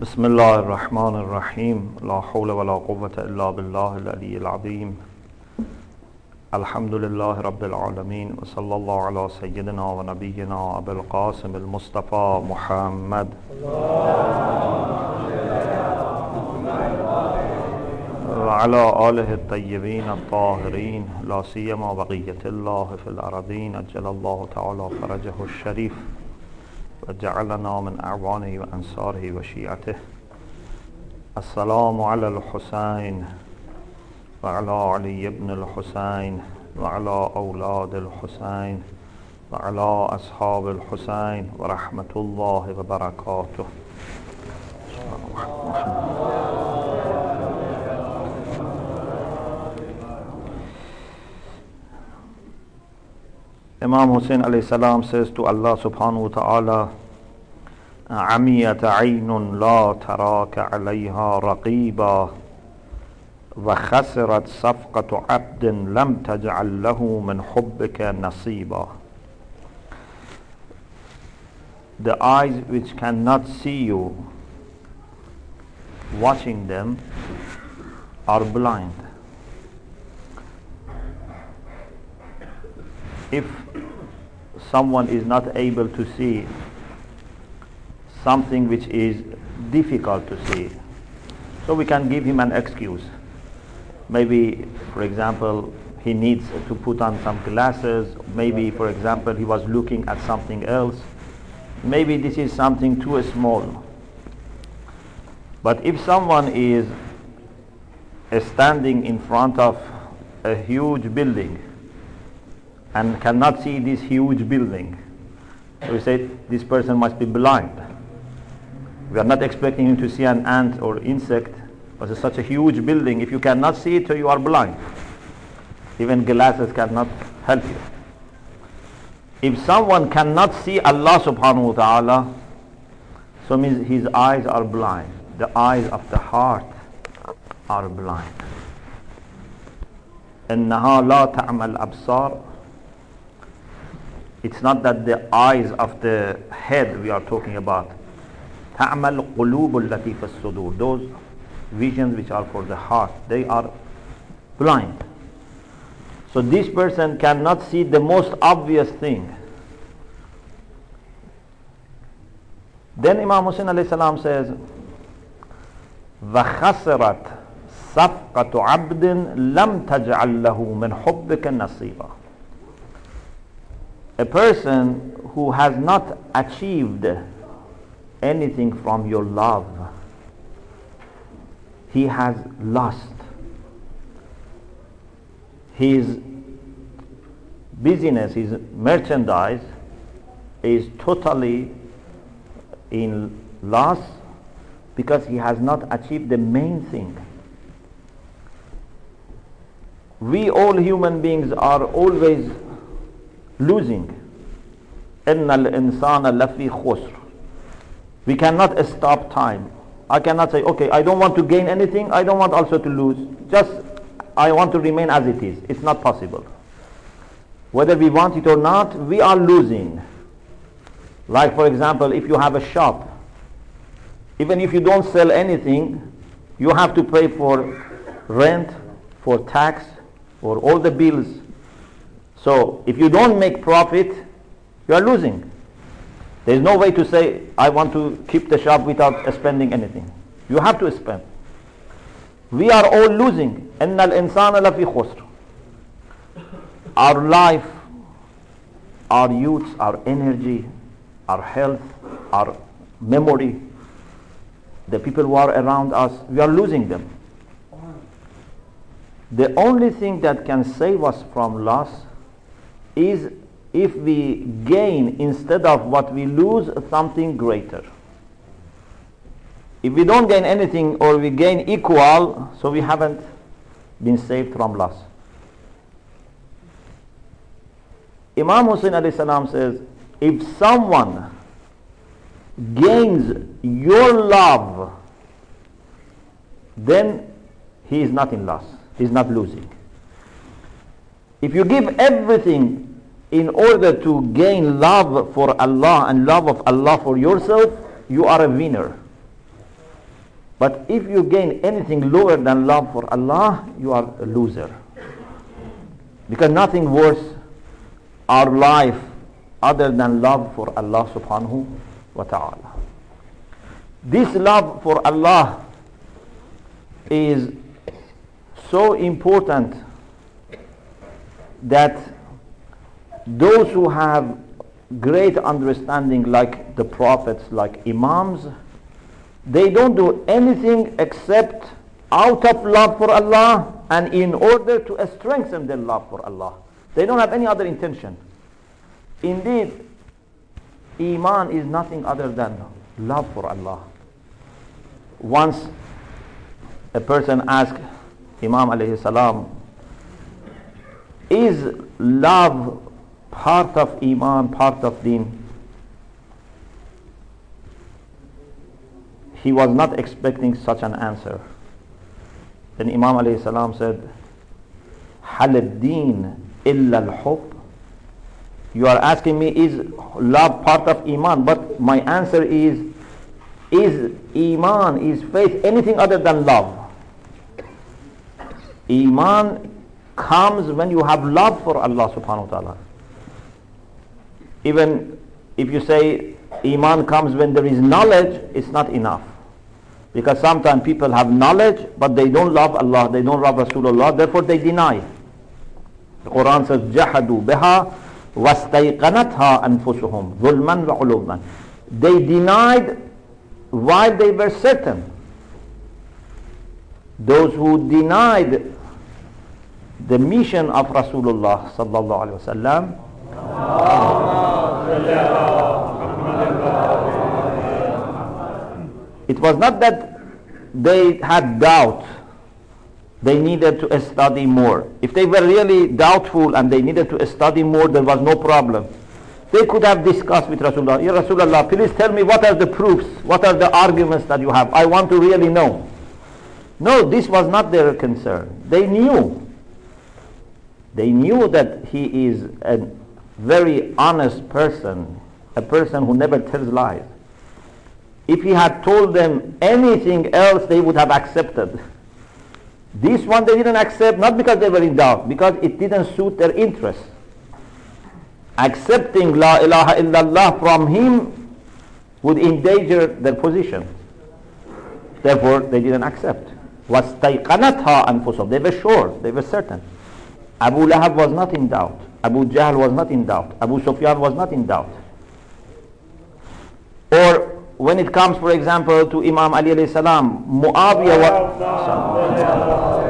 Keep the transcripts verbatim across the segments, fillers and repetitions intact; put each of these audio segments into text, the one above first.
بسم الله الرحمن الرحيم لا حول ولا قوة إلا بالله العلي العظيم الحمد لله رب العالمين وصلى الله على سيدنا ونبينا أبي القاسم المصطفى محمد وعلى آله الطيبين الطاهرين لا سيما بقية الله في الأرضين أجل الله تعالى فرجه الشريف وجعلنا من أعوانه وأنصاره وشيعته. السلام على الحسين وعلى علي بن الحسين وعلى أولاد الحسين وعلى أصحاب الحسين ورحمة الله وبركاته. Imam Hussein alayhi salam says to Allah subhanahu wa ta'ala, عميت عين لا تراك عليها رقيبا وخسرت صفقة عبد لم تجعل له من حبك نصيبا. The eyes which cannot see you, watching them, are blind. If someone is not able to see something which is difficult to see, so we can give him an excuse. Maybe, for example, he needs to put on some glasses. Maybe, for example, he was looking at something else. Maybe this is something too small. But if someone is standing in front of a huge building and cannot see this huge building, so we say this person must be blind. We are not expecting him to see an ant or insect, but it's such a huge building. If you cannot see it, so you are blind. Even glasses cannot help you. If someone cannot see Allah subhanahu wa ta'ala, so means his eyes are blind. The eyes of the heart are blind. إنها لا تعمى الأبصار. It's not that the eyes of the head we are talking about. تعمى القلوب التي في الصدور. Those visions which are for the heart, they are blind. So this person cannot see the most obvious thing. Then Imam Hussein alayhi salam says, وَخَسِرَتْ صَفْقَةُ عَبْدٍ لَمْ تَجْعَلْ لَهُ مِنْ حُبِّكَ نَصِيبًا. A person who has not achieved anything from your love, he has lost. His business, his merchandise is totally in loss because he has not achieved the main thing. We all human beings are always losing. إِنَّ الْإِنسَانَ لَفِي خُسْرٍ. We cannot stop time. I cannot say, okay, I don't want to gain anything, I don't want also to lose. Just, I want to remain as it is. It's not possible. Whether we want it or not, we are losing. Like, for example, if you have a shop, even if you don't sell anything, you have to pay for rent, for tax, for all the bills. So, if you don't make profit, you are losing. There is no way to say, I want to keep the shop without spending anything. You have to spend. We are all losing. إِنَّ الْإِنسَانَ لَفِي خُسْرٍ. Our life, our youth, our energy, our health, our memory, the people who are around us, we are losing them. The only thing that can save us from loss is if we gain, instead of what we lose, something greater. If we don't gain anything or we gain equal, so we haven't been saved from loss. Imam Hussein alayhi salam says, if someone gains your love, then he is not in loss. He is not losing. If you give everything in order to gain love for Allah and love of Allah for yourself, you are a winner. But if you gain anything lower than love for Allah, you are a loser. Because nothing worth our life other than love for Allah subhanahu wa ta'ala. This love for Allah is so important that those who have great understanding, like the prophets, like imams, they don't do anything except out of love for Allah and in order to strengthen their love for Allah. They don't have any other intention. Indeed, Iman is nothing other than love for Allah. Once a person asked Imam alayhi salam, is love part of Iman, part of Deen? He was not expecting such an answer. Then Imam alayhi salam said, Hal ad-deen illa al-hub? You are asking me, is love part of Iman? But my answer is, is Iman, is faith anything other than love? Iman comes when you have love for Allah subhanahu wa ta'ala. Even if you say Iman comes when there is knowledge, it's not enough. Because sometimes people have knowledge, but they don't love Allah, they don't love Rasulullah, therefore they deny. The Quran says, جَحَدُوا بِهَا وَاسْتَيْقَنَتْهَا أَنفُسُهُمْ ظُلْمًا وَعُلُومًا. They denied while they were certain. Those who denied the mission of Rasulullah sallallahu alaihi wasallam, it was not that they had doubt, they needed to study more. If they were really doubtful and they needed to study more, there was no problem. They could have discussed with Rasulullah, Ya Rasulullah, please tell me what are the proofs, what are the arguments that you have. I want to really know. No, this was not their concern. They knew. They knew that he is a very honest person, a person who never tells lies. If he had told them anything else, they would have accepted. This one they didn't accept, not because they were in doubt, because it didn't suit their interest. Accepting La ilaha illallah from him would endanger their position. Therefore, they didn't accept. وَاسْتَيْقَنَتْهَا أَنفُسُهُمْ. They were sure, they were certain. Abu Lahab was not in doubt. Abu Jahl was not in doubt. Abu Sufyan was not in doubt. Or when it comes, for example, to Imam Ali alayhi salam, Muawiyah was,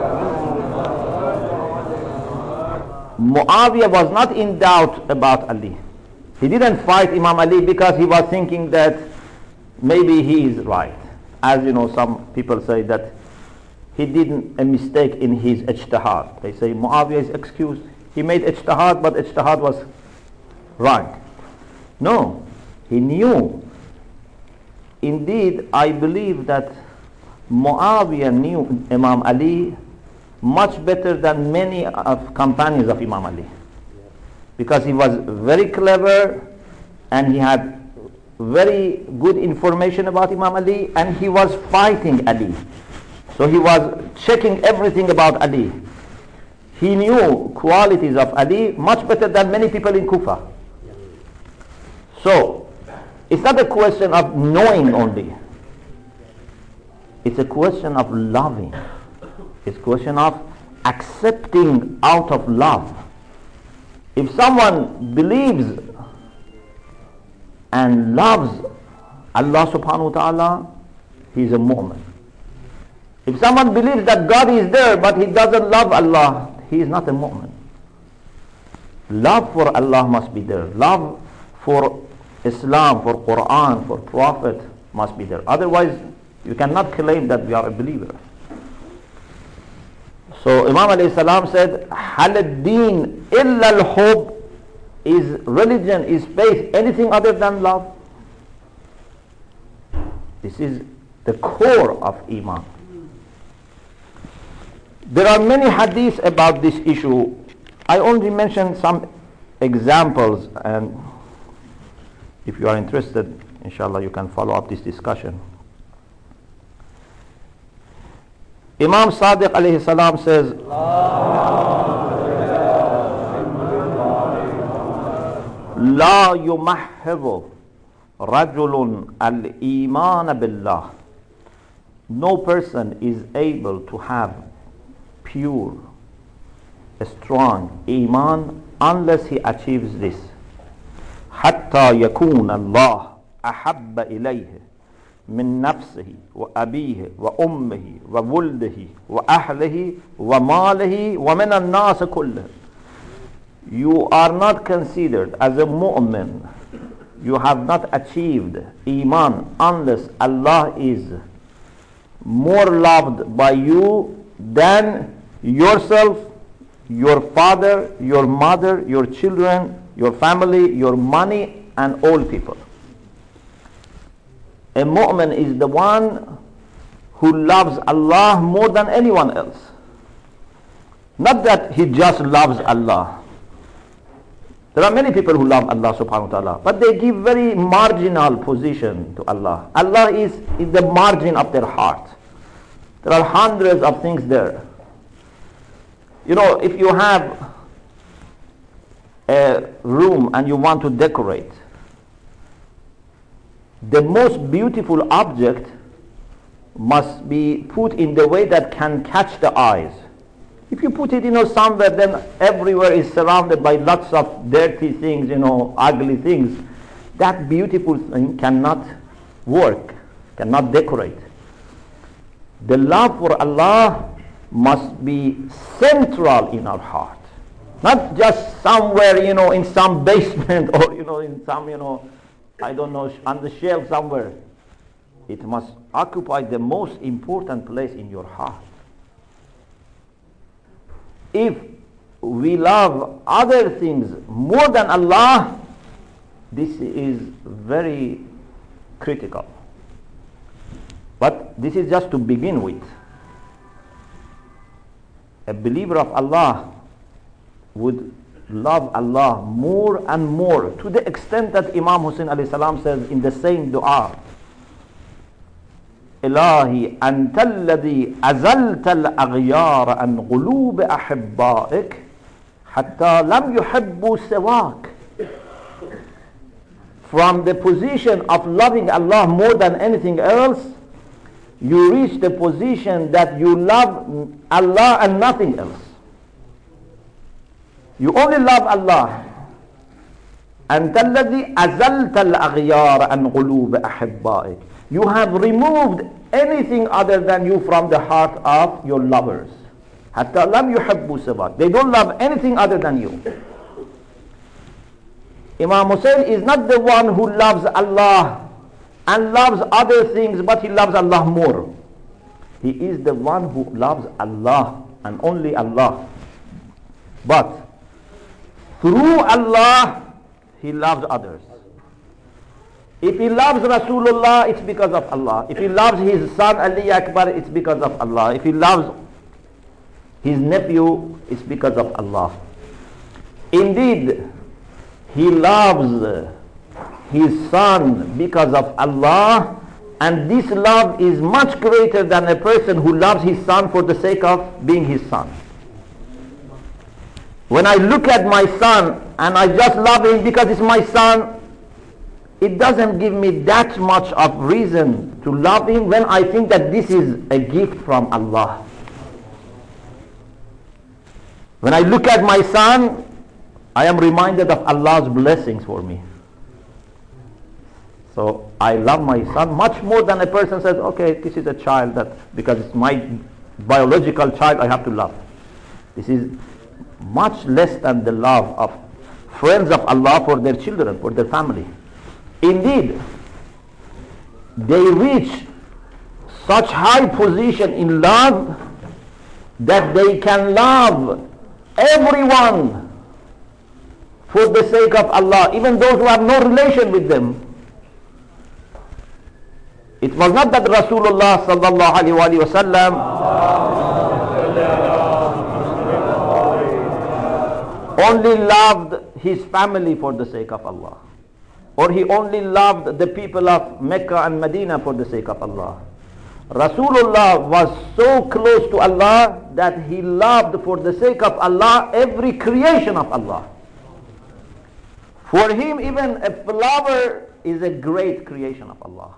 Muawiyah was not in doubt about Ali. He didn't fight Imam Ali because he was thinking that maybe he is right. As you know, some people say that he did a mistake in his ijtihad. They say Muawiyah is excused. He made ijtihad, but ijtihad was wrong. No, he knew. Indeed, I believe that Muawiyah knew Imam Ali much better than many of companions of Imam Ali. Because he was very clever and he had very good information about Imam Ali, and he was fighting Ali. So he was checking everything about Ali. He knew qualities of Ali much better than many people in Kufa. So, it's not a question of knowing only. It's a question of loving. It's a question of accepting out of love. If someone believes and loves Allah subhanahu wa ta'ala, he is a mu'min. If someone believes that God is there but he doesn't love Allah, he is not a mu'min. Love for Allah must be there. Love for Islam, for Quran, for Prophet must be there. Otherwise, you cannot claim that we are a believer. So Imam alayhi salam said, Hal ad-deen illa al-hub? Is religion, is faith anything other than love? This is the core of Iman. There are many hadiths about this issue. I only mentioned some examples, and if you are interested, inshallah, you can follow up this discussion. Imam Sadiq alayhi salam says, لا يمحض رجل الإيمان بالله. No person is able to have pure, strong iman unless he achieves this. حتى يكون الله أحب إليه من نفسه وأبيه وأمه وولده وأهله وماله ومن الناس كله. You are not considered as a mu'min. You have not achieved iman unless Allah is more loved by you than yourself, your father, your mother, your children, your family, your money, and all people. A mu'min is the one who loves Allah more than anyone else. Not that he just loves Allah. There are many people who love Allah subhanahu wa ta'ala, but they give very marginal position to Allah. Allah is in the margin of their heart. There are hundreds of things there. You know, if you have a room and you want to decorate, the most beautiful object must be put in the way that can catch the eyes. If you put it, you know, somewhere, then everywhere is surrounded by lots of dirty things, you know, ugly things. That beautiful thing cannot work, cannot decorate. The love for Allah must be central in our heart. Not just somewhere, you know, in some basement or, you know, in some, you know, I don't know, on the shelf somewhere. It must occupy the most important place in your heart. If we love other things more than Allah, this is very critical. But this is just to begin with. A believer of Allah would love Allah more and more, to the extent that Imam Hussein alayhi salam says in the same dua, إلهي أنت الذي أزلت الأغيار عن قلوب أحبائك حتى لم يحبوا سواك. From the position of loving Allah more than anything else, you reach the position that you love Allah and nothing else. You only love Allah. أنت الذي أزلت الأغيار عن قلوب أحبائك. You have removed anything other than you from the heart of your lovers. حتى لم يحبوا سواك. They don't love anything other than you. Imam Hussein is not the one who loves Allah and loves other things, but he loves Allah more. He is the one who loves Allah and only Allah. But through Allah, he loves others. If he loves Rasulullah, it's because of Allah. If he loves his son Ali Akbar, it's because of Allah. If he loves his nephew, it's because of Allah. Indeed, he loves his son because of Allah, and this love is much greater than a person who loves his son for the sake of being his son. When I look at my son and I just love him because it's my son, it doesn't give me that much of reason to love him when I think that this is a gift from Allah. When I look at my son, I am reminded of Allah's blessings for me. So I love my son much more than a person says, okay, this is a child that, because it's my biological child, I have to love. This is much less than the love of friends of Allah for their children, for their family. Indeed, they reach such high position in love that they can love everyone for the sake of Allah, even those who have no relation with them. It was not that Rasulullah sallallahu alaihi wasallam only loved his family for the sake of Allah, or he only loved the people of Mecca and Medina for the sake of Allah. Rasulullah was so close to Allah that he loved for the sake of Allah every creation of Allah. For him, even a flower is a great creation of Allah.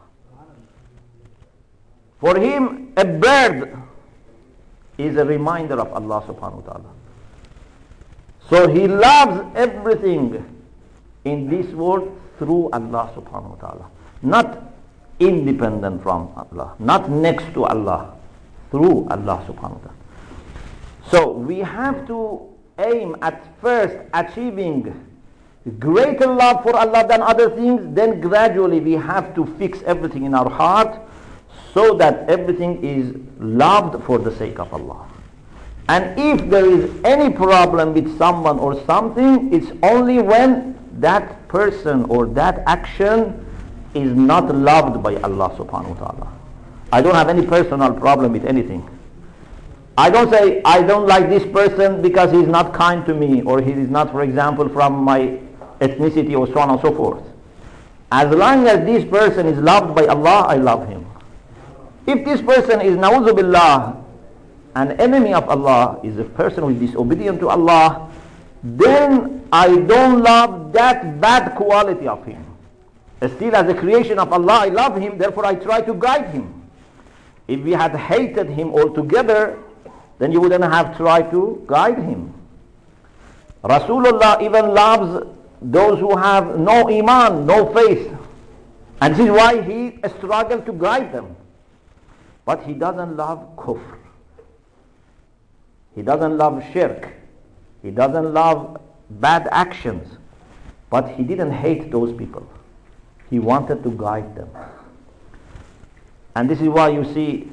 For him, a bird is a reminder of Allah subhanahu wa ta'ala. So he loves everything in this world through Allah subhanahu wa ta'ala. Not independent from Allah, not next to Allah, through Allah subhanahu wa ta'ala. So we have to aim at first achieving greater love for Allah than other things, then gradually we have to fix everything in our heart so that everything is loved for the sake of Allah. And if there is any problem with someone or something, it's only when that person or that action is not loved by Allah subhanahu wa ta'ala. I don't have any personal problem with anything. I don't say I don't like this person because he is not kind to me, or he is not, for example, from my ethnicity, or so on and so forth. As long as this person is loved by Allah, I love him. If this person is, na'udhu billah, an enemy of Allah, is a person who is disobedient to Allah, then I don't love that bad quality of him. Still, as a creation of Allah, I love him, therefore I try to guide him. If we had hated him altogether, then you wouldn't have tried to guide him. Rasulullah even loves those who have no iman, no faith. And this is why he struggled to guide them. But he doesn't love kufr. He doesn't love shirk. He doesn't love bad actions. But he didn't hate those people. He wanted to guide them. And this is why you see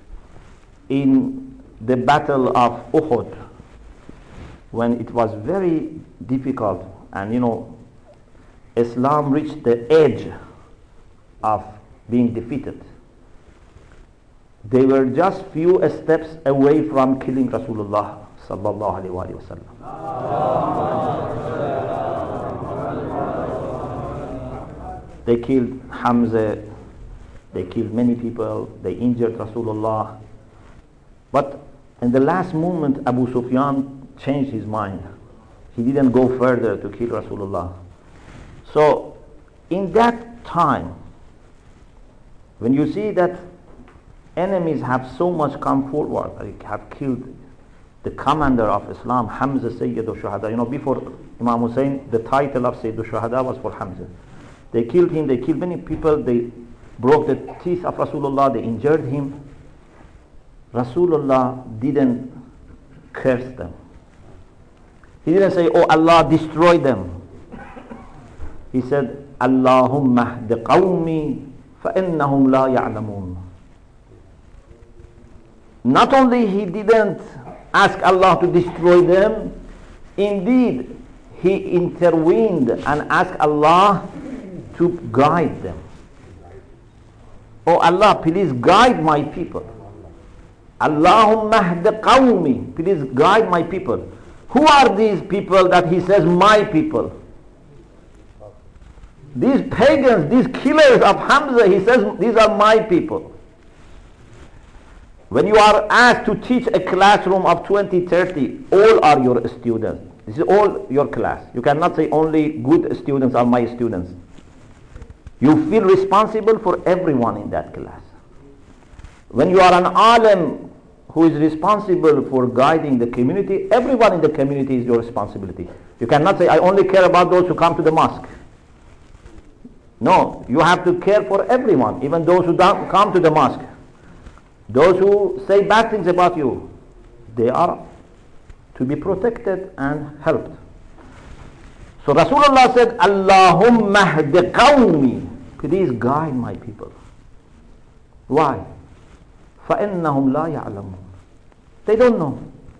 in the battle of Uhud, when it was very difficult, and you know, Islam reached the edge of being defeated. They were just few steps away from killing Rasulullah sallallahu alaihi wasallam. They killed Hamza, they killed many people, they injured Rasulullah. But in the last moment, Abu Sufyan changed his mind. He didn't go further to kill Rasulullah. So in that time, when you see that enemies have so much come forward, like have killed the commander of Islam, Hamza Sayyid al-Shuhada. You know, before Imam Hussein, the title of Sayyid al-Shuhada was for Hamza. They killed him, they killed many people, they broke the teeth of Rasulullah, they injured him. Rasulullah didn't curse them. He didn't say, oh Allah, destroy them. He said, Allahumma hdi qawmi fa innahum la ya'lamun. Not only he didn't ask Allah to destroy them, indeed he intervened and asked Allah to guide them. Oh Allah, please guide my people. Allahumma hdi qawmi, please guide my people. Who are these people that he says my people? These pagans, these killers of Hamza, he says these are my people. When you are asked to teach a classroom of twenty, thirty, all are your students. This is all your class. You cannot say only good students are my students. You feel responsible for everyone in that class. When you are an alim who is responsible for guiding the community, everyone in the community is your responsibility. You cannot say, I only care about those who come to the mosque. No, you have to care for everyone, even those who don't come to the mosque. Those who say bad things about you, they are to be protected and helped. So Rasulullah said, Allahumma hdi qawmi, please guide my people. Why? فَإِنَّهُمْ لَا يَعْلَمُونَ. They don't know.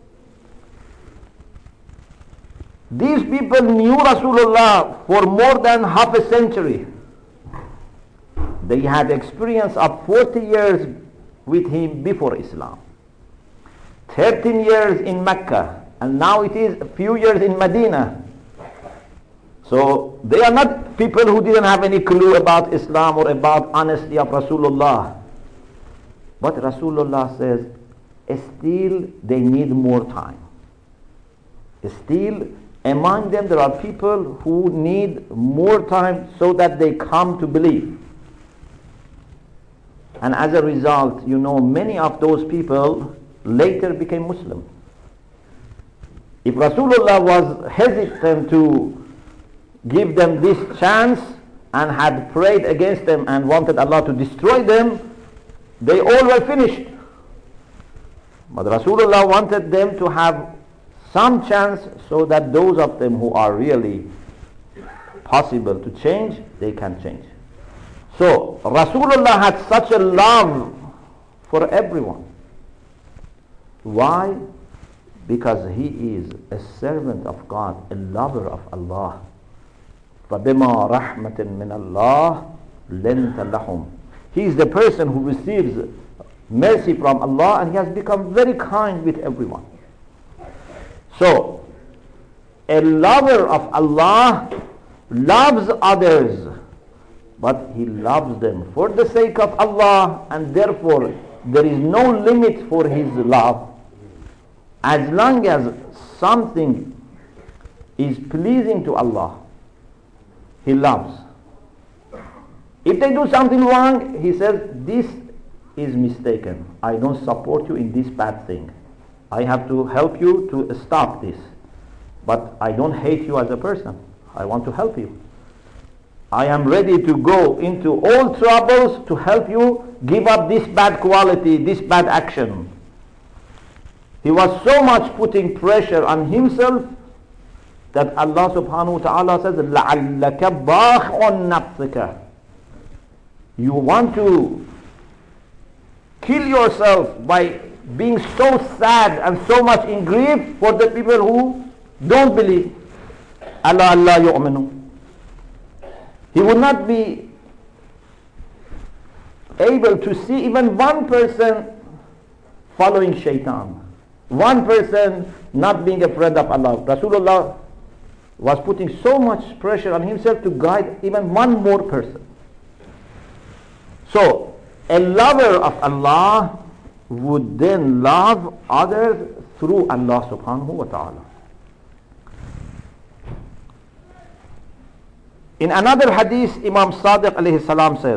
These people knew Rasulullah for more than half a century. They had experience of forty years with him before Islam, thirteen years in Mecca, and now it is a few years in Medina. So they are not people who didn't have any clue about Islam or about honesty of Rasulullah. But Rasulullah says, still they need more time. Still, among them there are people who need more time so that they come to believe. And as a result, you know, many of those people later became Muslim. If Rasulullah was hesitant to give them this chance and had prayed against them and wanted Allah to destroy them, they all were finished. But Rasulullah wanted them to have some chance so that those of them who are really possible to change, they can change. So Rasulullah had such a love for everyone. Why? Because he is a servant of God, a lover of Allah. فَبِمَا رَحْمَةٍ مِّنَ اللَّهِ لَنْتَ لَهُمْ. He is the person who receives mercy from Allah, and he has become very kind with everyone. So, a lover of Allah loves others, but he loves them for the sake of Allah, and therefore there is no limit for his love. As long as something is pleasing to Allah, he loves. If they do something wrong, he says, this is mistaken. I don't support you in this bad thing. I have to help you to stop this. But I don't hate you as a person. I want to help you. I am ready to go into all troubles to help you give up this bad quality, this bad action. He was so much putting pressure on himself that Allah subhanahu wa ta'ala says, لَعَلَّكَ بَاخْعٌ نَفْسِكَ. You want to kill yourself by being so sad and so much in grief for the people who don't believe. Allah Allah yu'minu. He would not be able to see even one person following shaitan. One person not being a friend of Allah. Rasulullah was putting so much pressure on himself to guide even one more person. So, a lover of Allah would then love others through Allah subhanahu wa ta'ala. In another hadith, Imam Sadiq alayhi salam says,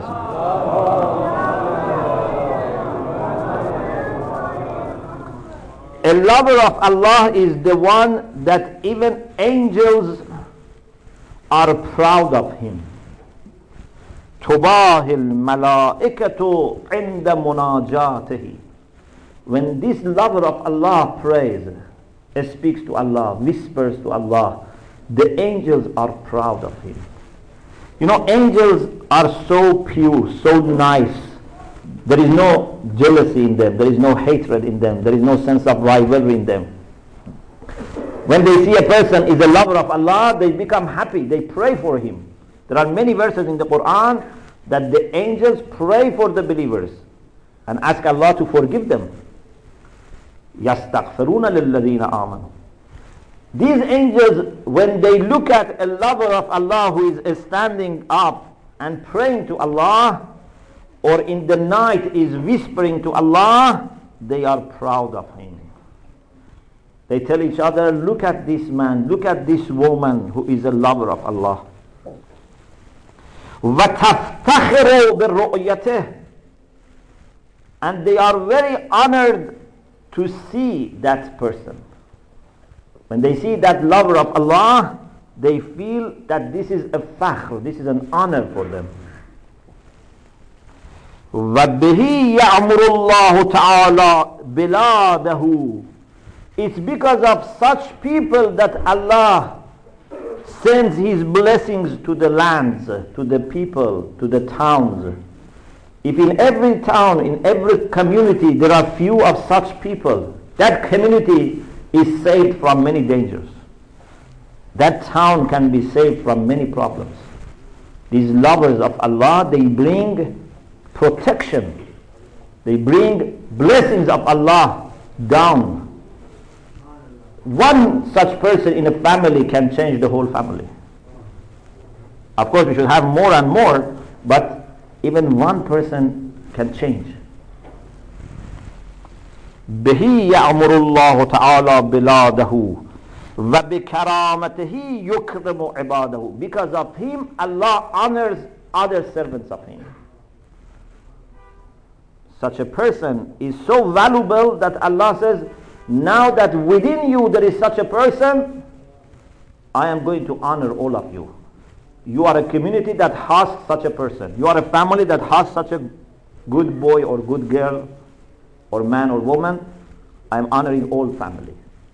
a lover of Allah is the one that even angels are proud of him. تُبَاهِ الْمَلَائِكَةُ عِنْدَ مُنَاجَاتِهِ. When this lover of Allah prays, speaks to Allah, whispers to Allah, the angels are proud of him. You know, angels are so pure, so nice. There is no jealousy in them. There is no hatred in them. There is no sense of rivalry in them. When they see a person is a lover of Allah, they become happy. They pray for him. There are many verses in the Quran that the angels pray for the believers and ask Allah to forgive them. يَسْتَغْفِرُونَ لِلَّذِينَ آمَنُوا. These angels, when they look at a lover of Allah who is standing up and praying to Allah, or in the night is whispering to Allah, they are proud of him. They tell each other, look at this man, look at this woman who is a lover of Allah. وَتَفْتَخِرُوا بِالرُّؤْيَتِهِ. And they are very honored to see that person. When they see that lover of Allah, they feel that this is a fakhr, this is an honor for them. وَبِهِ يَعْمُرُ اللَّهُ تَعَالَى بِلَادَهُ. It's because of such people that Allah sends His blessings to the lands, to the people, to the towns. If in every town, in every community, there are few of such people, that community is saved from many dangers. That town can be saved from many problems. These lovers of Allah, they bring protection. They bring blessings of Allah down. One such person in a family can change the whole family. Of course, we should have more and more, but even one person can change. بهی یأمر الله تعالی بلاده و بکرامته یکرم عباده. Because of him, Allah honors other servants of him. Such a person is so valuable that Allah says, now that within you there is such a person, I am going to honor all of you. You are a community that has such a person. You are a family that has such a good boy or good girl or man or woman. I am honoring all family.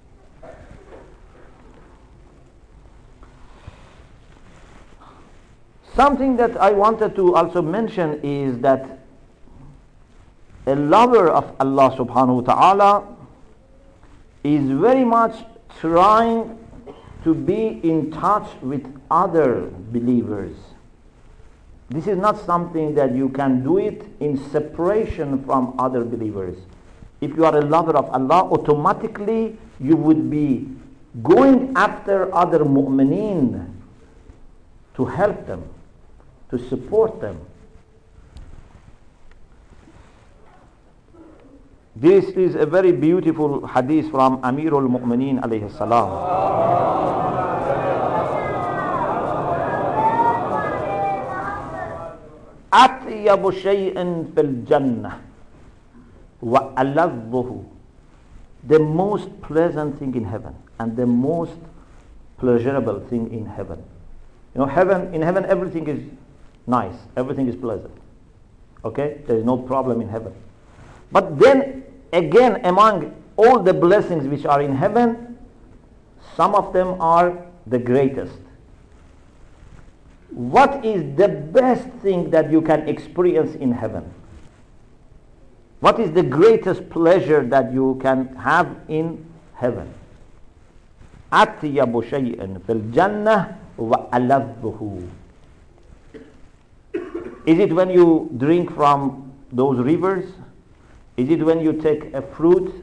Something that I wanted to also mention is that a lover of Allah subhanahu wa ta'ala is very much trying to be in touch with other believers. This is not something that you can do it in separation from other believers. If you are a lover of Allah, automatically you would be going after other mu'mineen to help them, to support them. This is a very beautiful hadith from Amirul Mu'mineen alayhi salam. أطيب شيء في الجنة وألذه. The most pleasant thing in heaven and the most pleasurable thing in heaven. You know, heaven, in heaven everything is nice, everything is pleasant. Okay? There is no problem in heaven. But then again, among all the blessings which are in heaven, some of them are the greatest. What is the best thing that you can experience in heaven? What is the greatest pleasure that you can have in heaven? أطيب شيء في الجنة وألذه. Is it when you drink from those rivers? Is it when you take a fruit?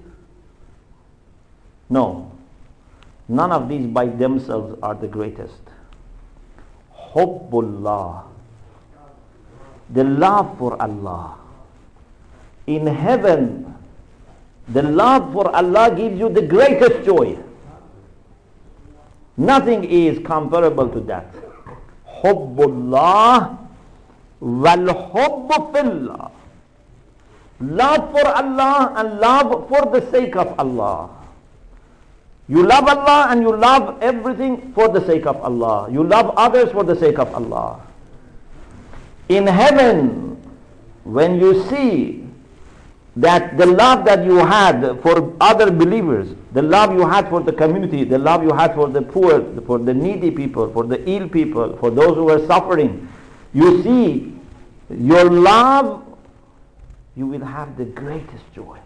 No. None of these by themselves are the greatest. Hubbullah, the love for Allah. In heaven, the love for Allah gives you the greatest joy. Nothing is comparable to that. Hubbullah wal hubbu fillah. Love for Allah and love for the sake of Allah. You love Allah and you love everything for the sake of Allah. You love others for the sake of Allah. In heaven, when you see that the love that you had for other believers, the love you had for the community, the love you had for the poor, for the needy people, for the ill people, for those who are suffering, you see your love, you will have the greatest joy.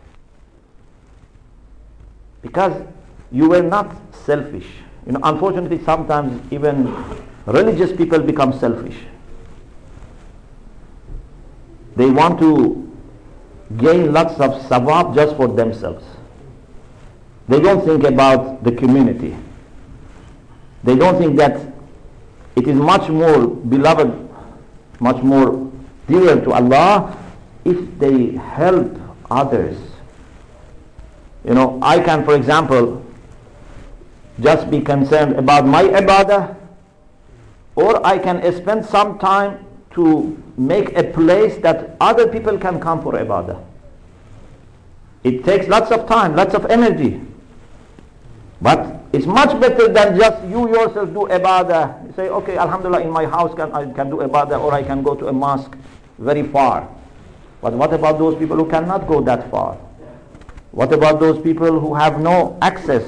Because you were not selfish. You know, unfortunately, sometimes even religious people become selfish. They want to gain lots of sawab just for themselves. They don't think about the community. They don't think that it is much more beloved, much more dear to Allah if they help others. You know, I can, for example, just be concerned about my ibadah, or I can spend some time to make a place that other people can come for ibadah. It takes lots of time, lots of energy, but it's much better than just you yourself do ibadah. You say, okay, alhamdulillah, in my house can, I can do ibadah, or I can go to a mosque very far. But what about those people who cannot go that far? What about those people who have no access?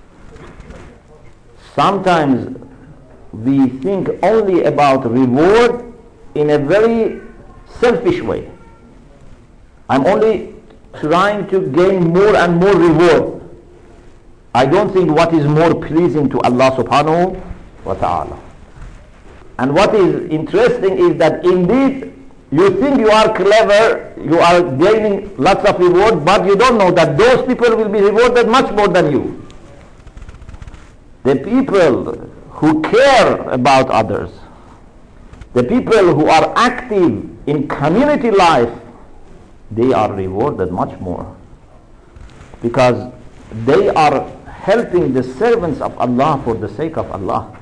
Sometimes we think only about reward in a very selfish way. I'm only trying to gain more and more reward. I don't think what is more pleasing to Allah subhanahu wa ta'ala. And what is interesting is that indeed you think you are clever, you are gaining lots of reward, but you don't know that those people will be rewarded much more than you. The people who care about others, the people who are active in community life, they are rewarded much more. because they are helping the servants of Allah for the sake of Allah.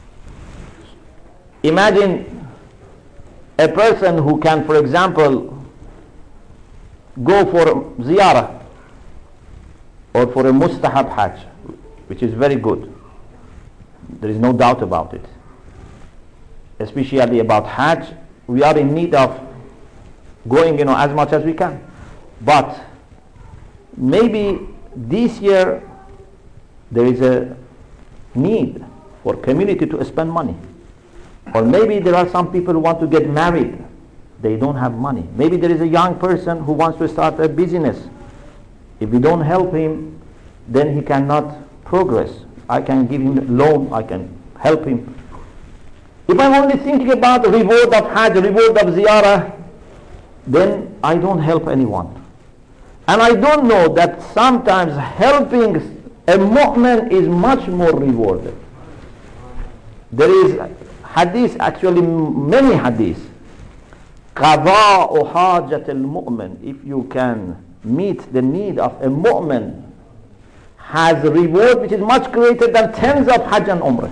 Imagine a person who can, for example, go for ziyarah or for a mustahab hajj, which is very good. There is no doubt about it. Especially about hajj, we are in need of going, you know, as much as we can. But maybe this year there is a need for community to spend money. Or maybe there are some people who want to get married. They don't have money. Maybe there is a young person who wants to start a business. If we don't help him, then he cannot progress. I can give him a loan, I can help him. If I'm only thinking about the reward of hajj, reward of ziyarah, then I don't help anyone. And I don't know that sometimes helping a mu'min is much more rewarded. There is hadith, actually many hadiths. قَضَاءُ حَاجَةِ الْمُؤْمِنِ, if you can meet the need of a mu'min, has a reward which is much greater than tens of hajj and umrah.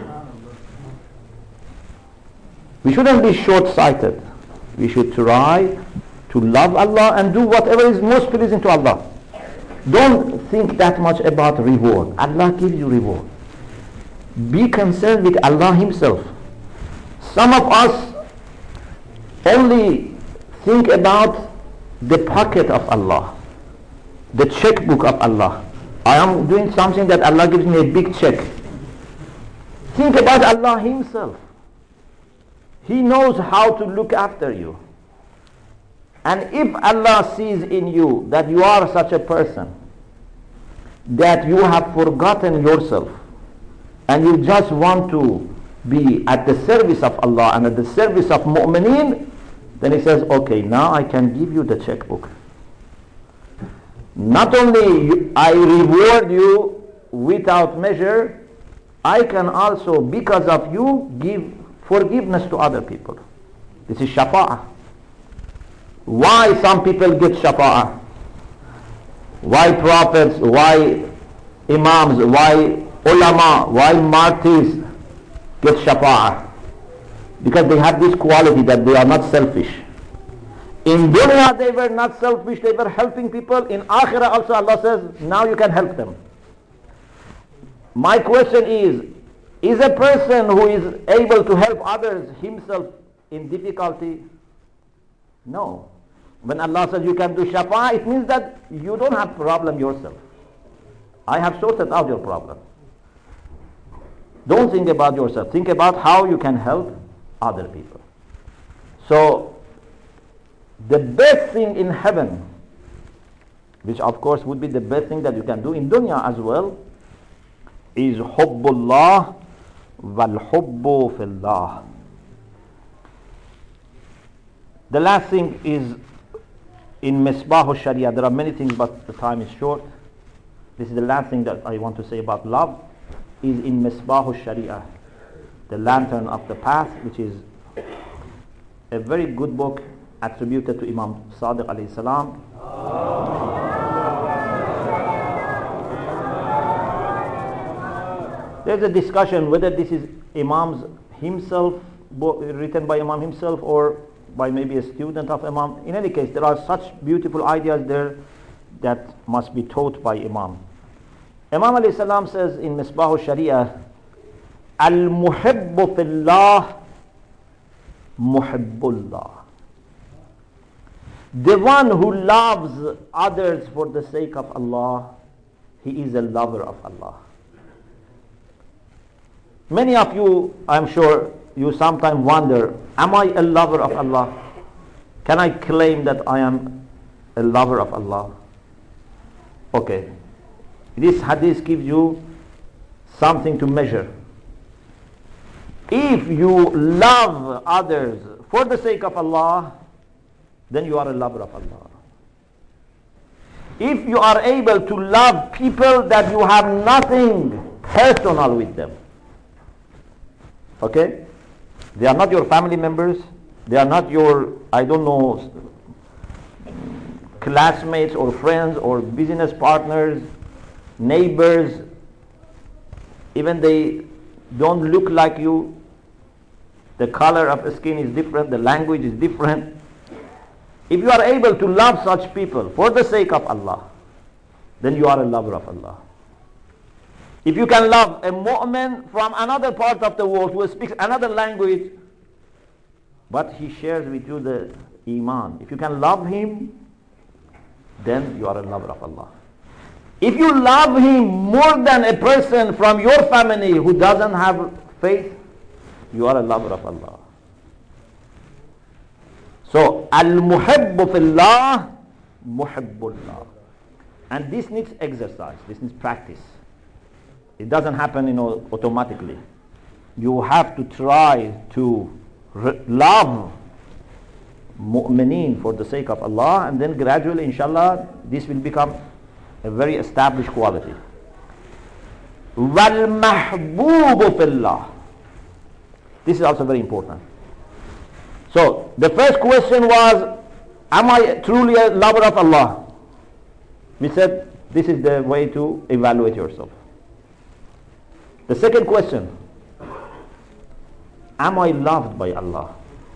We shouldn't be short-sighted. We should try to love Allah and do whatever is most pleasing to Allah. Don't think that much about reward. Allah gives you reward. Be concerned with Allah Himself. Some of us only think about the pocket of Allah, the checkbook of Allah. I am doing something that Allah gives me a big check. Think about Allah Himself. He knows how to look after you. And if Allah sees in you that you are such a person, that you have forgotten yourself, and you just want to be at the service of Allah and at the service of mu'mineen, then He says, okay, now I can give you the checkbook. Not only you, I reward you without measure, I can also, because of you, give forgiveness to other people. This is shafa'ah. Why some people get shafa'ah? Why prophets? Why imams? Why ulama? Why martyrs get shafa'ah? Because they have this quality that they are not selfish. In dunya they were not selfish, they were helping people. In akhirah also Allah says, now you can help them. My question is, is a person who is able to help others himself in difficulty? No. When Allah says you can do shafa'ah, it means that you don't have problem yourself. I have sorted out your problem. Don't think about yourself. Think about how you can help other people. So, the best thing in heaven, which of course would be the best thing that you can do in dunya as well, is hubbullah wal hubbu fillah. The last thing is in Misbah al-Sharia. There are many things, but the time is short. This is the last thing that I want to say about love, is in Misbah al-Sharia, the lantern of the path, which is a very good book attributed to Imam Sadiq alayhi salam. There's a discussion whether this is Imam's himself, written by Imam himself, or by maybe a student of Imam. In any case, there are such beautiful ideas there that must be taught by Imam. Imam alayhi salam says in Misbah al-Sharia, Al-muhibbu fillah muhibbullah. The one who loves others for the sake of Allah, he is a lover of Allah. Many of you, I'm sure, you sometimes wonder, am I a lover of Allah? Can I claim that I am a lover of Allah? Okay. This hadith gives you something to measure. If you love others for the sake of Allah, then you are a lover of Allah. If you are able to love people that you have nothing personal with them, okay? They are not your family members, they are not your, I don't know, classmates or friends or business partners, neighbors, even they don't look like you, the color of the skin is different, the language is different. If you are able to love such people for the sake of Allah, then you are a lover of Allah. If you can love a mu'min from another part of the world who speaks another language, but he shares with you the iman, if you can love him, then you are a lover of Allah. If you love him more than a person from your family who doesn't have faith, you are a lover of Allah. So, al-muhibbu fillah, muhibbullah. And this needs exercise, this needs practice. It doesn't happen, you know, automatically. You have to try to re- love mu'mineen for the sake of Allah, and then gradually, inshallah, this will become a very established quality. Wal mahbubu fillah. This is also very important. So, the first question was, am I truly a lover of Allah? We said, this is the way to evaluate yourself. The second question, am I loved by Allah?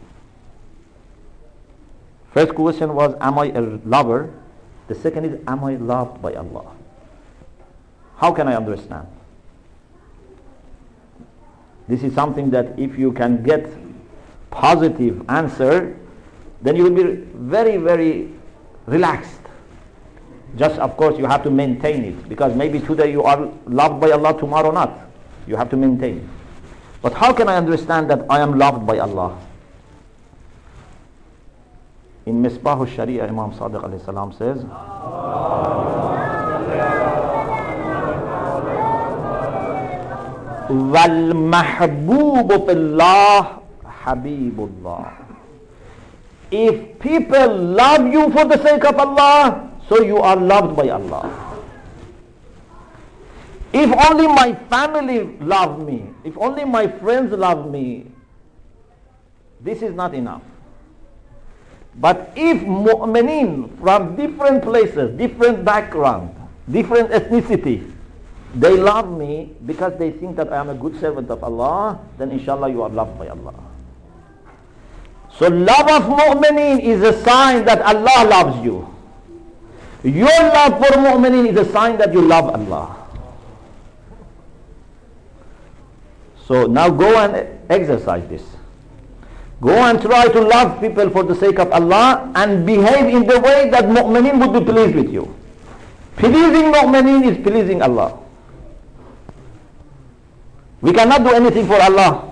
First question was, am I a lover? The second is, am I loved by Allah? How can I understand? This is something that if you can get positive answer, then you will be very, very relaxed. Just, of course, you have to maintain it, because maybe today you are loved by Allah, tomorrow not. You have to maintain it. But how can I understand that I am loved by Allah? In Misbah al-Sharia, Imam Sadiq alayhi salam says, Wal mahbubu fillah habibullah. If people love you for the sake of Allah, so you are loved by Allah. If only my family love me, if only my friends love me, this is not enough. But if mu'mineen from different places, different background, different ethnicity, they love me because they think that I am a good servant of Allah, then inshallah you are loved by Allah. So love of mu'mineen is a sign that Allah loves you. Your love for mu'mineen is a sign that you love Allah. So now go and exercise this. Go and try to love people for the sake of Allah and behave in the way that mu'mineen would be pleased with you. Pleasing mu'mineen is pleasing Allah. We cannot do anything for Allah,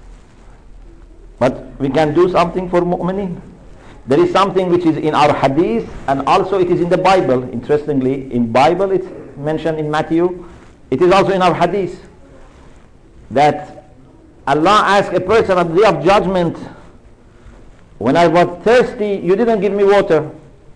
but we can do something for mu'mineen. There is something which is in our hadith, and also it is in the Bible. Interestingly, in Bible it's mentioned in Matthew. It is also in our hadith that Allah asked a person at the day of judgment, when I was thirsty, you didn't give me water.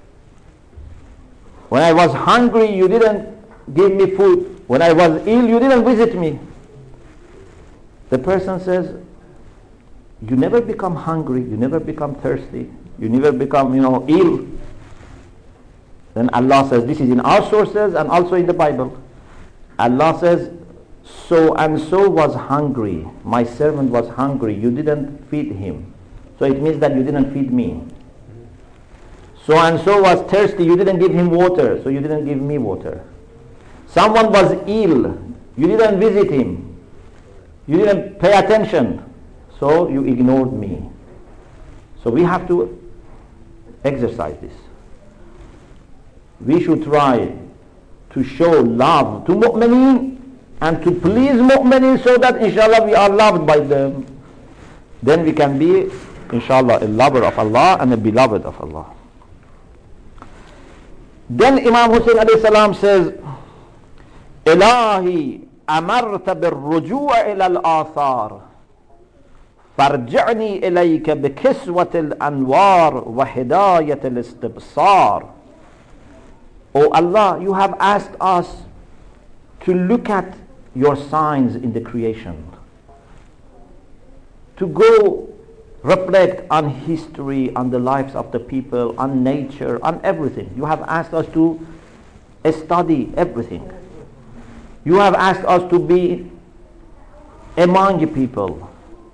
When I was hungry, you didn't give me food. When I was ill, you didn't visit me. The person says, you never become hungry, you never become thirsty, you never become, you know, ill. Then Allah says, this is in our sources and also in the Bible. Allah says, so and so was hungry, my servant was hungry, you didn't feed him. So it means that you didn't feed me. So and so was thirsty, you didn't give him water, so you didn't give me water. Someone was ill, you didn't visit him, you didn't pay attention, so you ignored me. So we have to exercise this. We should try to show love to mu'mineen and to please mu'mineen so that inshallah we are loved by them. Then we can be inshallah a lover of Allah and a beloved of Allah. Then Imam Hussein alayhi salam says, Ilahi amarta birruju' ila al-athar farji'ni ilayka bikiswat al-anwar wa hidayat al-istibsar. Oh Allah, you have asked us to look at your signs in the creation, to go reflect on history, on the lives of the people, on nature, on everything. You have asked us to study everything. You have asked us to be among people.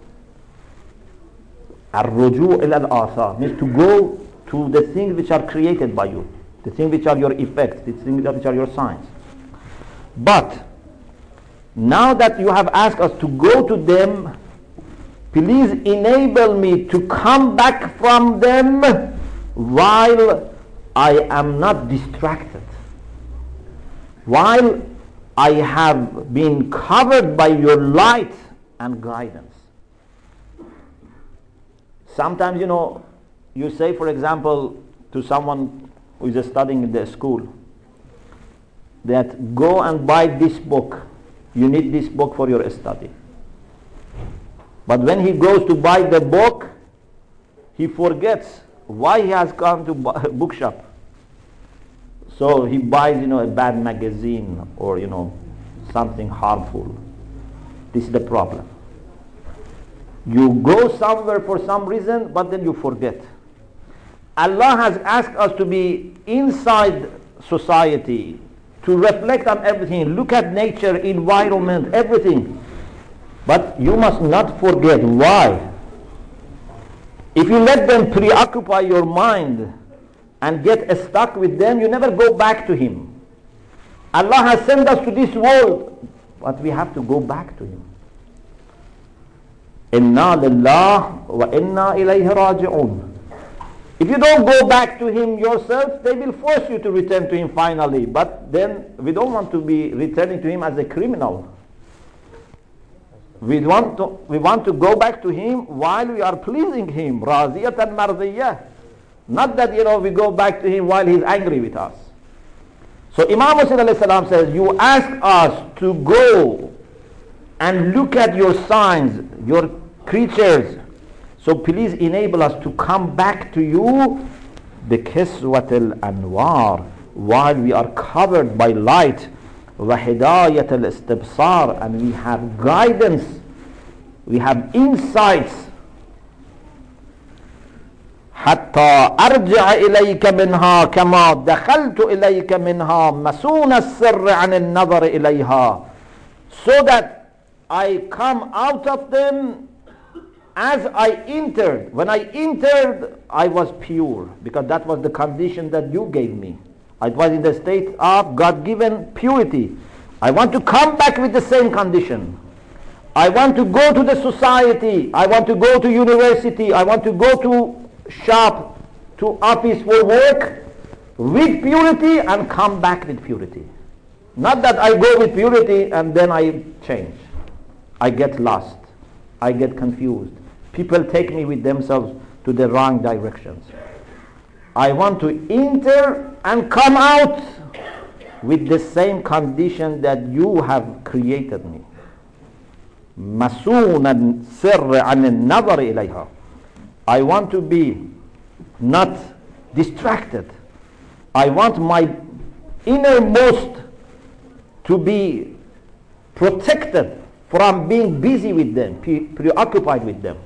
الرجوع إلى الآثار means to go to the things which are created by you, the things which are your effects, the things which are your signs. But now that you have asked us to go to them, please enable me to come back from them while I am not distracted, while I have been covered by your light and guidance. Sometimes, you know, you say, for example, to someone who is studying in the school, that go and buy this book. You need this book for your study. But when he goes to buy the book, he forgets why he has gone to a bookshop. So he buys, you know, a bad magazine or, you know, something harmful. This is the problem. You go somewhere for some reason, but then you forget. Allah has asked us to be inside society, to reflect on everything, look at nature, environment, everything. But you must not forget why. If you let them preoccupy your mind and get stuck with them, you never go back to Him. Allah has sent us to this world, but we have to go back to Him. Inna lillah wa inna ilayhi raji'un. If you don't go back to Him yourself, they will force you to return to Him finally. But then we don't want to be returning to Him as a criminal. We want to, we want to go back to Him while we are pleasing Him. Raziyatan mardiyah. Not that, you know, we go back to Him while He's angry with us. So Imam Hussain alayhi salam says, you ask us to go and look at your signs, your creatures. So please enable us to come back to you, the Kiswat al-Anwar, while we are covered by light, وَهِدَايَةَ الْإِسْتِبْصَارِ, and we have guidance, we have insights. حتى أرجع إليك منها كما دخلت إليك منها مسون السر عن النظر إليها, so that I come out of them as I entered. When I entered, I was pure, because that was the condition that you gave me. I was in the state of God-given purity. I want to come back with the same condition. I want to go to the society. I want to go to university. I want to go to shop, to office for work with purity and come back with purity. Not that I go with purity and then I change. I get lost. I get confused. People take me with themselves to the wrong directions. I want to enter and come out with the same condition that you have created me. مَسُونًا سِرَّ عَنِ النَّظَرِ إِلَيْهَا. I want to be not distracted. I want my innermost to be protected from being busy with them, pre- preoccupied with them.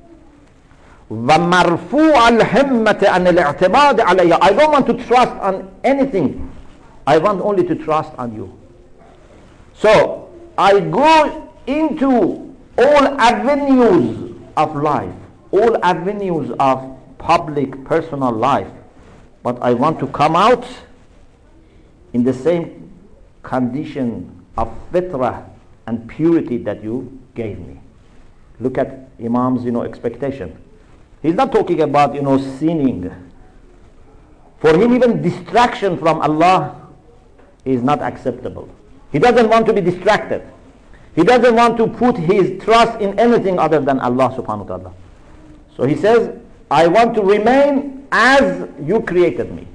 وَمَرْفُوعَ الْهِمَّةِ عَنِ الْاعْتِمَادِ عَلَيْهَا. I don't want to trust on anything. I want only to trust on you. So I go into all avenues of life, all avenues of public, personal life, but I want to come out in the same condition of fitrah and purity that you gave me. Look at Imam's, you know, expectation. He's not talking about, you know, sinning. For him, even distraction from Allah is not acceptable. He doesn't want to be distracted. He doesn't want to put his trust in anything other than Allah subhanahu wa ta'ala. So he says, I want to remain as you created me.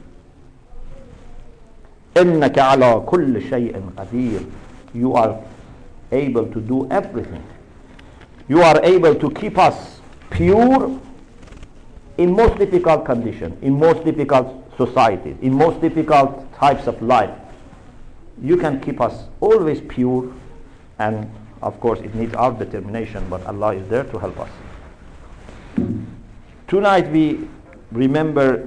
إِنَّكَ عَلَى كُلِّ شَيْءٍ قَدِيرٍ. You are able to do everything. You are able to keep us pure in most difficult conditions, in most difficult societies, in most difficult types of life. You can keep us always pure, and of course it needs our determination, but Allah is there to help us. Tonight we remember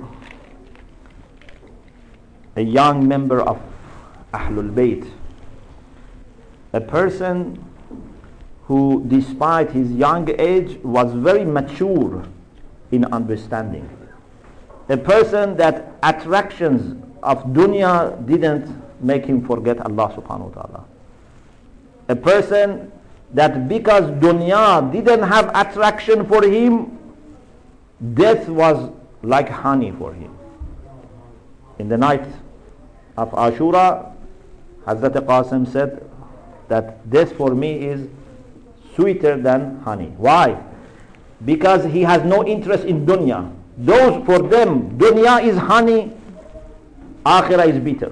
a young member of Ahlul Bayt, a person who, despite his young age, was very mature in understanding. A person that attractions of dunya didn't make him forget Allah subhanahu wa ta'ala. A person that because dunya didn't have attraction for him, death was like honey for him. In the night of Ashura, Hazrat Qasim said that death for me is sweeter than honey. Why? Because he has no interest in dunya. Those, for them, dunya is honey, akhirah is bitter.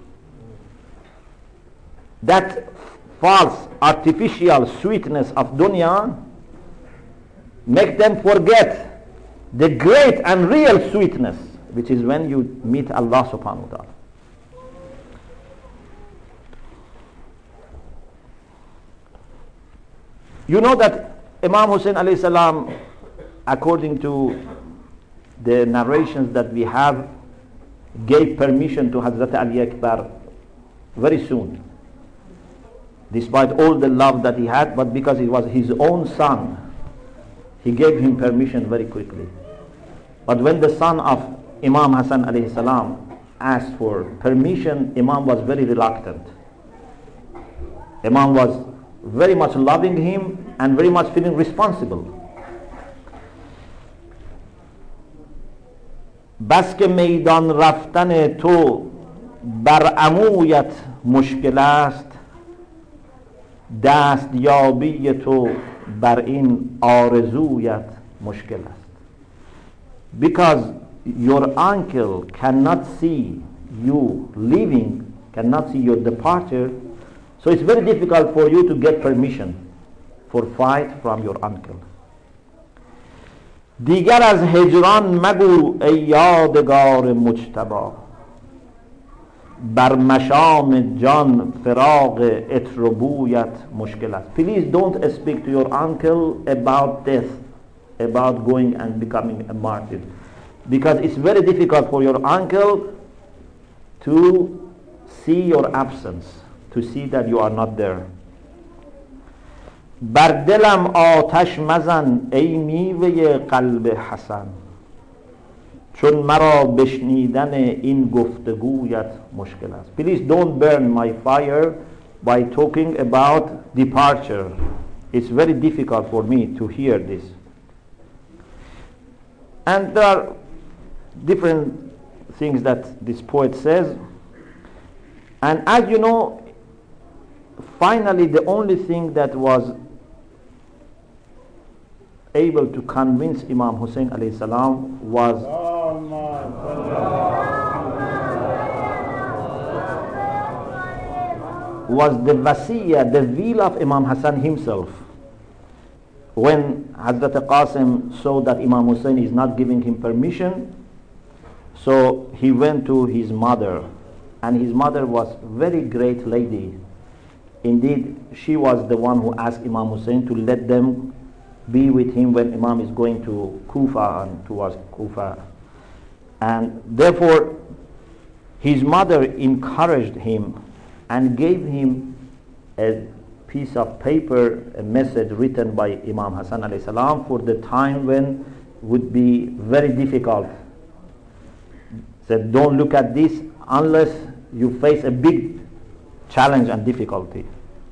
That false, artificial sweetness of dunya make them forget the great and real sweetness, which is when you meet Allah subhanahu wa ta'ala. You know that Imam Hussein alayhi salam, according to the narrations that we have, gave permission to Hazrat Ali Akbar very soon, despite all the love that he had, but because it was his own son, he gave him permission very quickly. But when the son of Imam Hassan alayhi salam asked for permission, Imam was very reluctant. Imam was very much loving him and very much feeling responsible. بس که میدان رفتن تو بر عمویت مشکل است، دستیابی تو بر این آرزویت مشکل است. Because your uncle cannot see you leaving, cannot see your departure, so it's very difficult for you to get permission for fight from your uncle. دیگر از هجران مگو ای یادگار مجتبی، بر مشام جان فراق عطر و بویت مشکل است. Please don't speak to your uncle about death, about going and becoming a martyr, because it's very difficult for your uncle to see your absence, to see that you are not there. بر دلم آتش مزن ای میوه قلب حسن، چون مرا بشنیدن این گفتگویت مشکل است. Please don't burn my fire by talking about departure. It's very difficult for me to hear this. And there are different things that this poet says. And as you know, finally the only thing that was able to convince Imam Hussein alayhi salam was was the wasiyah, the will of Imam Hassan himself. When Hazrat Qasim saw that Imam Hussein is not giving him permission, so he went to his mother, and his mother was very great lady. Indeed, she was the one who asked Imam Hussein to let them be with him when Imam is going to Kufa and towards Kufa. And therefore, his mother encouraged him and gave him a piece of paper, a message written by Imam Hassan alayhi salam for the time when would be very difficult. Said, don't look at this unless you face a big challenge and difficulty.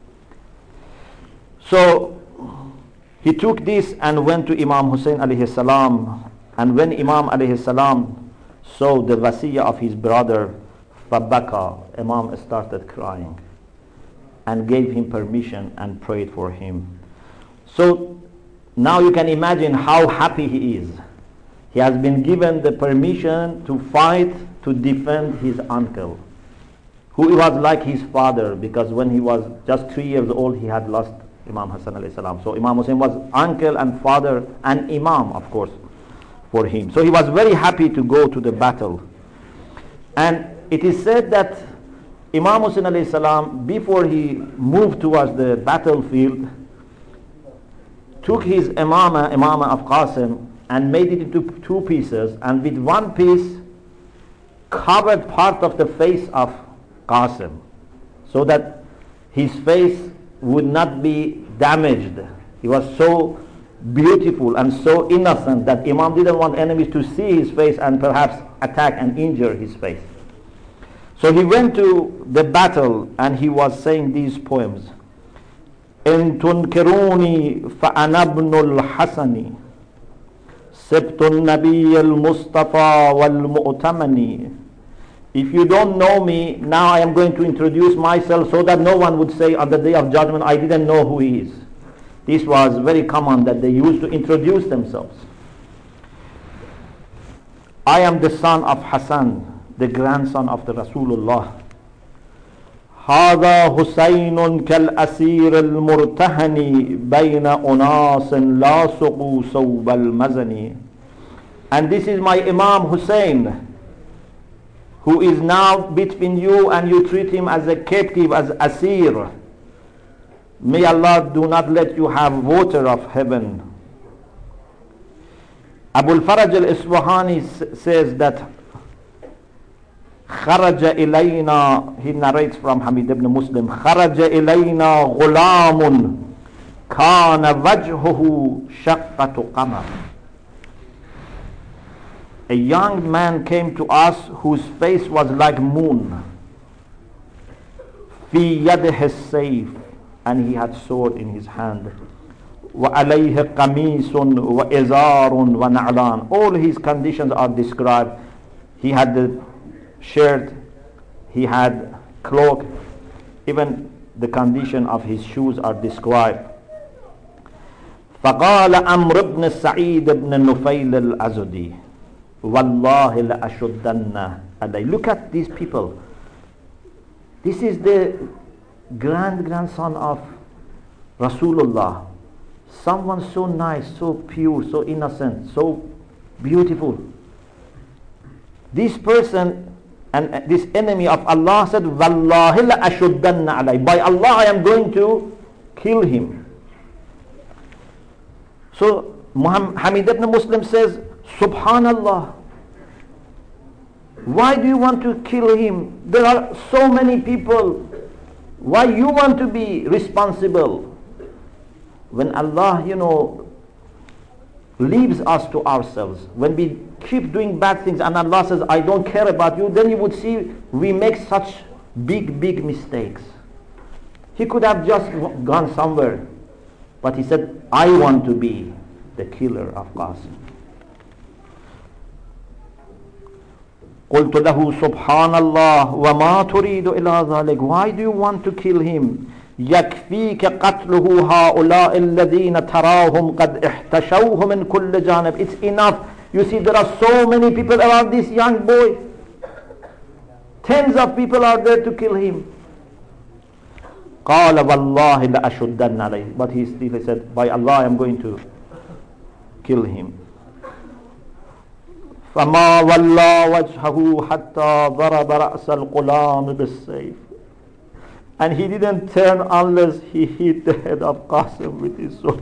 So he took this and went to Imam Hussein alayhi salam, and when Imam alayhi salam saw the wasiyah of his brother Fabaka, Imam started crying and gave him permission and prayed for him. So now you can imagine how happy he is. He has been given the permission to fight to defend his uncle, who was like his father, because when he was just three years old he had lost Imam Hassan alayhi salam. So Imam Hussein was uncle and father and imam, of course, for him. So he was very happy to go to the battle. And it is said that Imam Hussein alayhi salam, before he moved towards the battlefield, took his imama, imama of Qasim, and made it into two pieces, and with one piece covered part of the face of Qasim, so that his face would not be damaged. He was so beautiful and so innocent that Imam didn't want enemies to see his face and perhaps attack and injure his face. So he went to the battle and he was saying these poems. إن تنكروني فأنا ابن الحسن سبت النبي المصطفى والمؤتمن. If you don't know me, now I am going to introduce myself so that no one would say on the day of judgment, I didn't know who he is. This was very common that they used to introduce themselves. I am the son of Hassan, the grandson of the Rasulullah. هذا حسين كالأسير المرتهن بين أناس لاصقوا صوب المزن. And this is my Imam Hussein, who is now between you, and you treat him as a captive, as asir. May Allah do not let you have water of heaven. Abu al-Faraj al-Isfahani says that خرج إلينا, he narrates from Hamid ibn Muslim, خرج إلينا غلام كان وجهه شقة قمر. A young man came to us whose face was like moon. في يده السيف, and he had sword in his hand. وعليه قميص وإزار ونعلان. All his conditions are described. He had the shirt, he had cloak, even the condition of his shoes are described. فقال عمرو بن سعيد بن نفيل الأزدي والله لأشدن علي. Look at these people. This is the grand grandson of Rasulullah. Someone so nice, so pure, so innocent, so beautiful. This person and this enemy of Allah said, Wallahi la ashuddanna alay. By Allah, I am going to kill him. So Muhammad, Hamid ibn Muslim says, Subhanallah, why do you want to kill him? There are so many people. Why you want to be responsible? When Allah, you know, leaves us to ourselves, when we keep doing bad things and Allah says, I don't care about you, then you would see we make such big, big mistakes. He could have just gone somewhere, but he said, I want to be the killer of Qasim. قلت له سبحان الله وما تريد إلى ذلك. Why do you want to kill him? يكفيك قتله هؤلاء الذين تراهم قد احتشوه من كل جانب. It's enough. You see, there are so many people around this young boy. Tens of people are there to kill him. قال والله لأشدن عليه. But he still said, by Allah, I am going to kill him. فما ولى وجهه حتى ضرب رأس الغلام بالسيف. And he didn't turn unless he hit the head of Qasim with his sword.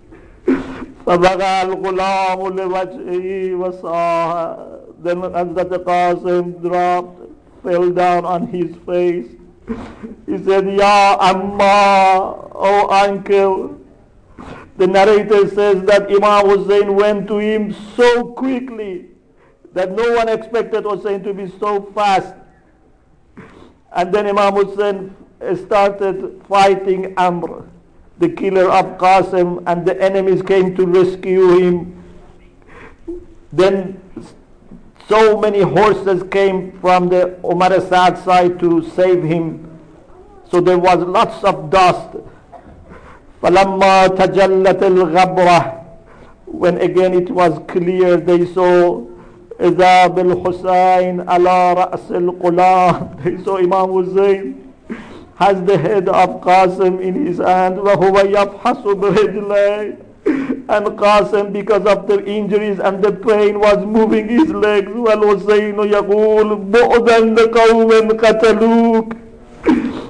فبغى الغلام لوجهه وصاح. Then Hazrat Qasim dropped, fell down on his face. He said, Ya Amma, oh uncle. The narrator says that Imam Hussein went to him so quickly that no one expected Hussein to be so fast. And then Imam Hussein started fighting Amr, the killer of Qasim, and the enemies came to rescue him. Then so many horses came from the Umar Asad side to save him. So there was lots of dust. فَلَمَّا تَجَلَّتِ الْغَبْرَةِ. When again it was clear, they saw إِذَا بِالْحُسَيْنِ عَلَى رَأْسِ الْقُلَامِ. They saw Imam Hussein has the head of Qasim in his hand. وَهُوَ يَفْحَصُ بِرِجْلَيْهِ. And Qasim, because of the injuries and the pain, was moving his legs. وَالْحُسَيْنُ يَقُولُ بُعْدًا لِقَوْمٍ قَتَلُوكَ.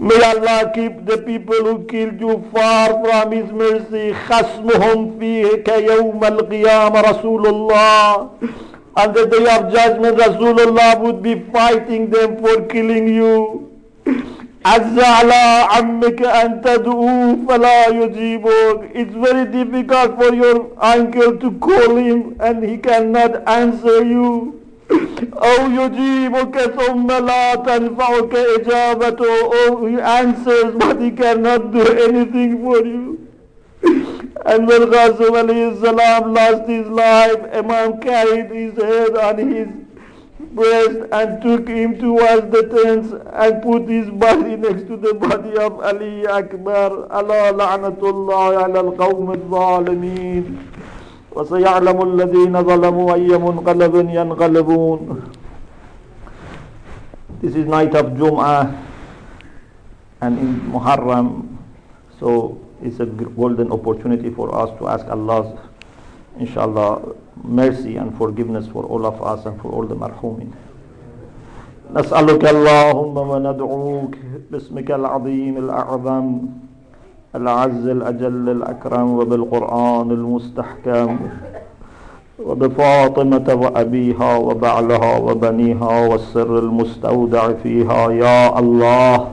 May Allah keep the people who killed you far from His mercy. خَصْمُهُمْ فِيهِ كَيَوْمَ الْقِيَامَةِ Rasulullah. On the day of judgment, Rasulullah would be fighting them for killing you. عَزَّ عَلَىٰ عَمِّكَ أَن تَدْعُوهُ فَلَا يُجِيبُكَ. It's very difficult for your uncle to call him and he cannot answer you. أو يجيبك ثم لا تنفعك إجابته. Oh, he answers but he cannot do anything for you. And when Qasim alayhi salam lost his life, Imam carried his head on his breast and took him towards the tents and put his body next to the body of Ali Akbar. Allah la'natullah ala al-qawm al-zalimin. وَسَيَعْلَمُ الَّذِينَ ظَلَمُوا أَيَّ مُنْقَلَبٍ يَنْقَلِبُونَ. This is night of Jum'ah and in Muharram, so it's a golden opportunity for us to ask Allah's, inshallah, mercy and forgiveness for all of us and for all the marhumin. نسألك اللهم وندعوك باسمك العظيم الأعظم العز الأجل الأكرم وبالقرآن المستحكم وبفاطمة وأبيها وبعلها وبنيها والسر المستودع فيها. يا الله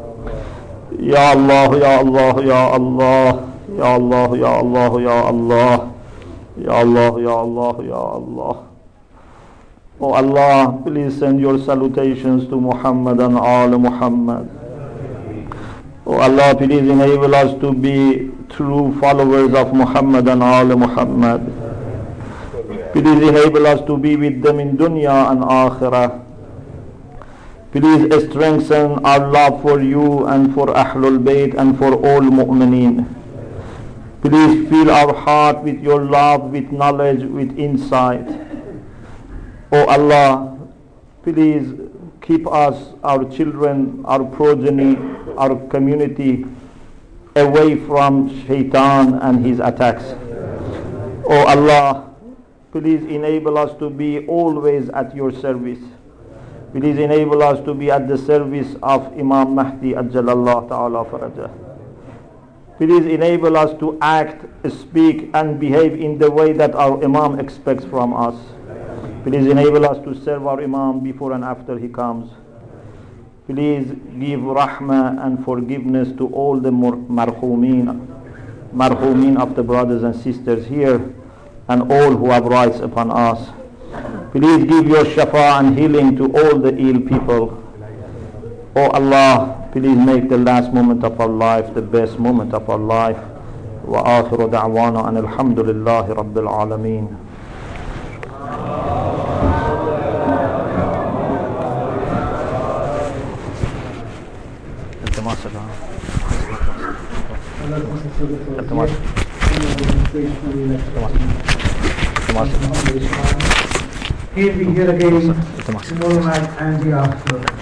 يا الله يا الله يا الله يا الله يا الله يا الله يا الله يا الله يا Allah. Oh Allah, please send your salutations to Muhammad and all Muhammad. Oh Allah, please enable us to be true followers of Muhammad and all Muhammad. Please enable us to be with them in dunya and akhirah. Please strengthen our love for you and for Ahlul Bayt and for all mu'mineen. Please fill our heart with your love, with knowledge, with insight. Oh Allah, please keep us, our children, our progeny, our community away from shaitan and his attacks. Oh Allah, please enable us to be always at your service. Please enable us to be at the service of Imam Mahdi Ajjalallah Ta'ala Farajah. Please enable us to act, speak and behave in the way that our Imam expects from us. Please enable us to serve our Imam before and after he comes. Please give rahmah and forgiveness to all the marhumeen, marhumeen of the brothers and sisters here and all who have rights upon us. Please give your shafa and healing to all the ill people. Oh Allah, please make the last moment of our life the best moment of our life. Wa akhiru da'wana an alhamdulillahi rabbil alameen. He'll be here again tomorrow night and the after.